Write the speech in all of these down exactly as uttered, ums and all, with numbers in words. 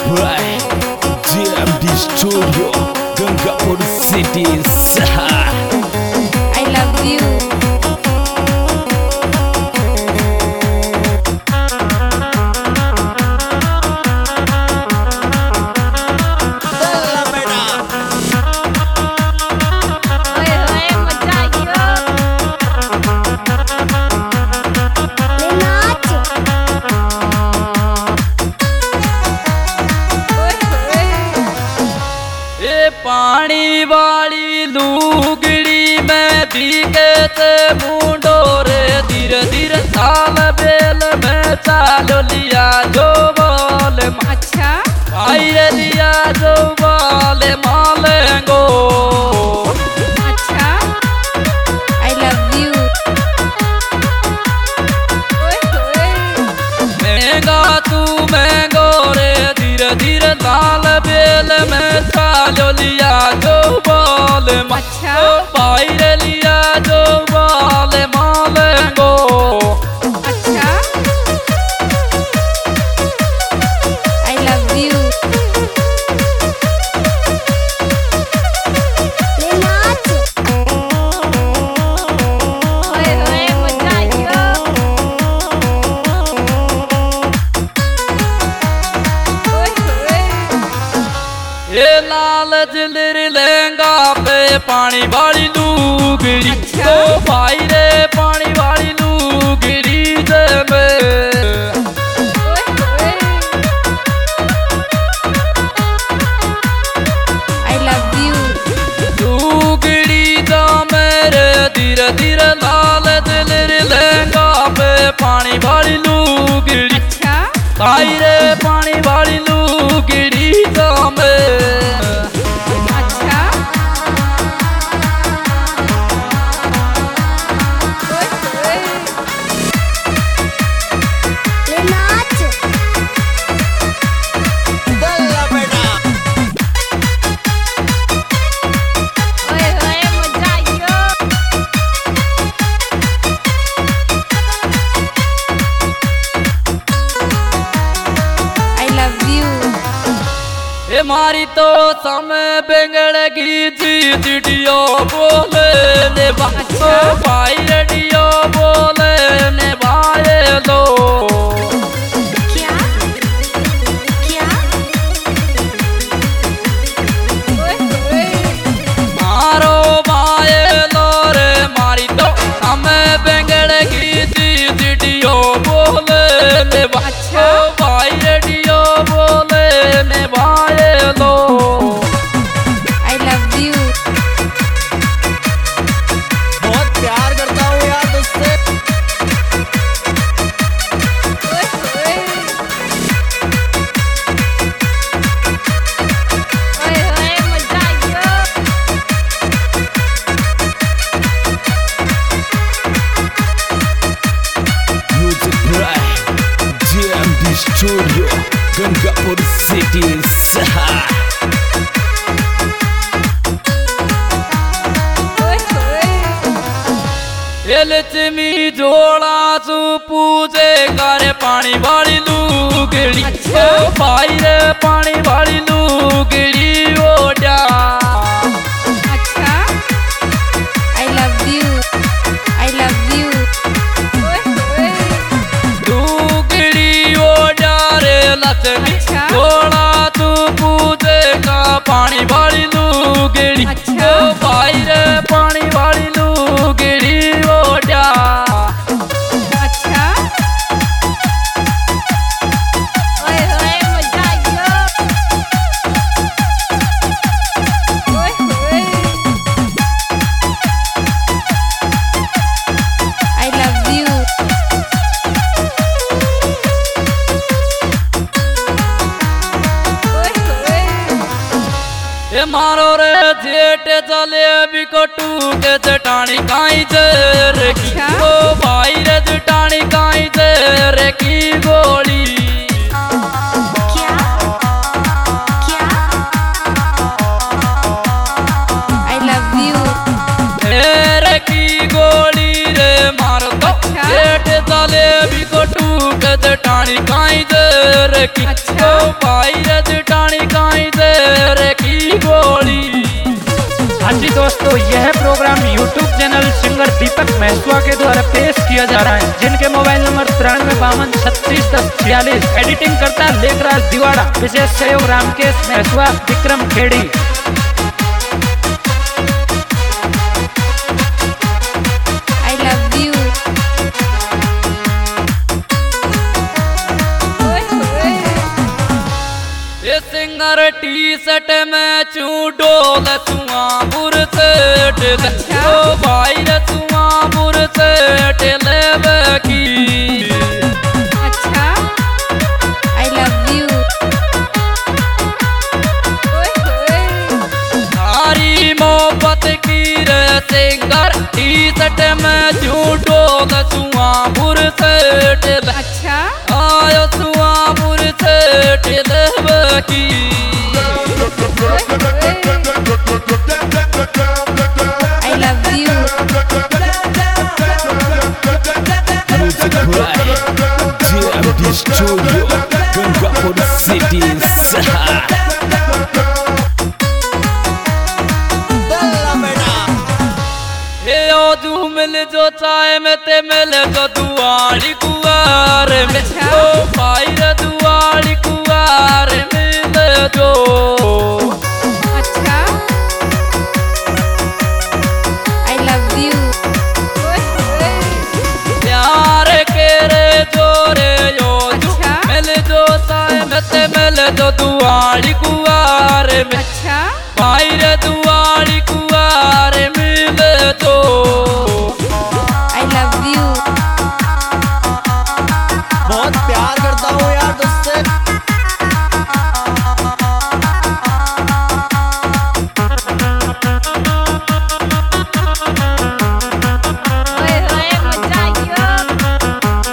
by J M D Studio, Gangapur City, Saha. I love you. पानी वाली लुगड़ी में भीगे ते मुंडो रे, धीरे धीरे ताल बेल में चालो लिया जो बोल। अच्छा भाई लिया जो बोले मालेंगो। अच्छा I love you. महंगा तू महंगो रे, धीरे धीरे ताल बेल में चालो लिया जो बोल। अच्छा भाई लिया जो बोले मालेंगो। अच्छा I love you. ले नाच। ओए होए मजा आइयो। ओए होए ये लाल जिलर लहंगा पे पानी वाली लुगड़ी। अच्छा। ओ भाई रे पानी वाली लुगड़ी दे में। ओए होए I love you. लुगड़ी दा मेरे, धीरे धीरे लाल जिलर लहंगा पे पानी वाली लुगड़ी। अच्छा भाई रे पानी वाली लुगड़ी दा में। अच्छा ओए होए ले नाच। ओए होए मजा आइयो। I love you. ये मारी तो समय बेंगड़ की जी चिड़ियो बोले ने बाचो। भाई रेडियो बोले ने भाई लो। क्या क्या ओए होए मारो भाई लो रे, मारी तो समय बेंगड़ की जी चिड़ियो बोले ने बाचो। भाई रेडियो बोले ने भाई लो। I love you. बहुत प्यार करता हूँ यार तुझसे। ओए होए ओए होए मजा आइयो। Music by J M D Studio, Gangapur City, Saha. ओए होए ये लक्ष्मी जोड़ा तू पूजे करे पानी वाली लुगड़ी। अच्छा। ओ भाई रे पानी वाली लुगड़ी ओढ़ा। अच्छा I love you. I love you. ओए होए लुगड़ी ओढ़ा रे लक्ष्मी अच्छा। जोड़ा तू पूजे का पानी वाली लुगड़ी। अच्छा। ओ भाई रे पानी वाली लुगड़ी ओढ़ा। अच्छा ओए होए मजा आइयो। ओए होए I love you. ओए होए ये मारो रे जेठ चले भी कटू के जटानी काई जर की। अच्छा। ओ भाई रे जटानी काई जर की गोली। क्या क्या I love you. रे की गोली रे मारो तो। अच्छा। जेठ चले भी कटू के जटानी काई जर की। अच्छा। ओ भाई रे तो यह program YouTube channel singer Deepak Mahsua के द्वारा पेश किया जा रहा है, जिनके मोबाइल नंबर तिरानवे बावन छत्तीस दस छियालीस। एडिटिंग करता लेखराज दिवाड़ा। विशेष सहयोग Ramkesh महसुआ, Vikram Khedi. I love you. ओए होए। ये सिंगर टी शर्ट में चू डोल चुआ बुर से टेल ओ भाई रे चुआ बुर से टेले की। अच्छा I love you. ओए होए। सारी मोहब्बत की रे सिंगर टी शर्ट में चू डोल चुआ बुर से टेल अच्छा आयो चुआ बुर से टेले की। I love you. Music by J M D Studio, Gangapur City. हे ओ तू मिल जो चाय में ते मिल जो दुआरी कुआर में ओ भाई रे दुआरी कुआर मिल जो। अच्छा I love you. ओए होए। प्यार के रे जोरे यो तू अच्छा। मिल जो चाय में ते मिल जो दुआरी कुआर में अच्छा भाई रे दुआरी कुआर मिल जो। I love you. बहुत प्यार करता हूँ यार तुझसे। ओए होए मजा आइयो।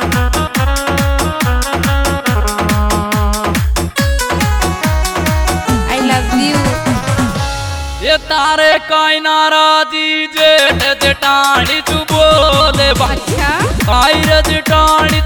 I love you. ये तारे काई नाराजी जेठ जटानी तू बोले अच्छा भाई रे जटानी